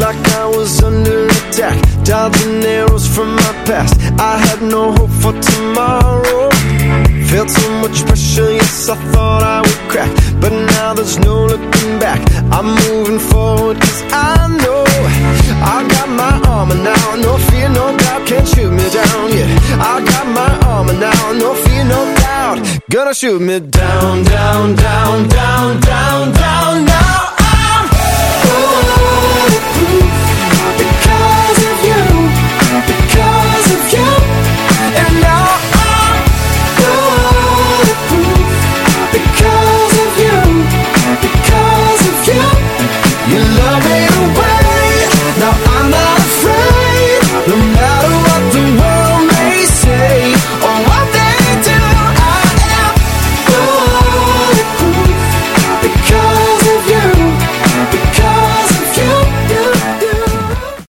like I was under attack, dodging arrows from my past. I had no hope for tomorrow. Felt so much pressure, yes, I thought I would crack, but now there's no looking back. I'm moving forward, cause I know I got my armor now. No fear, no doubt, can't shoot me down, yeah. I got my armor now, no fear, no doubt, gonna shoot me down, down, down, down, down.